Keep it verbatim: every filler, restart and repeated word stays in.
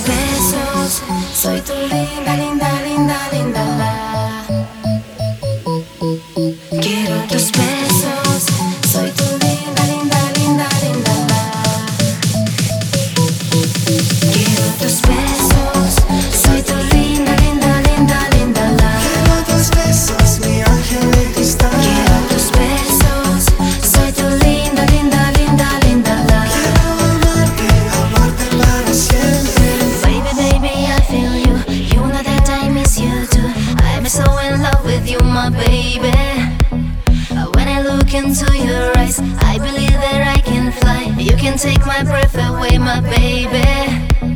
tus besos, soy tu linda, linda, linda, linda la. Quiero tus besos, soy tu linda, linda, linda, linda la. Quiero tus besos, soy tu linda, linda, linda, linda la. Quiero tus besos, mi ángel de cristal. Quiero tus besos, soy tu linda, linda, linda, linda la. Quiero amarte, amarte para siempre. Baby, baby, I feel you. You know that I miss you too. I'm so in love with you, my baby. When I look into your eyes, I believe that I can fly. You can take my breath away, my baby.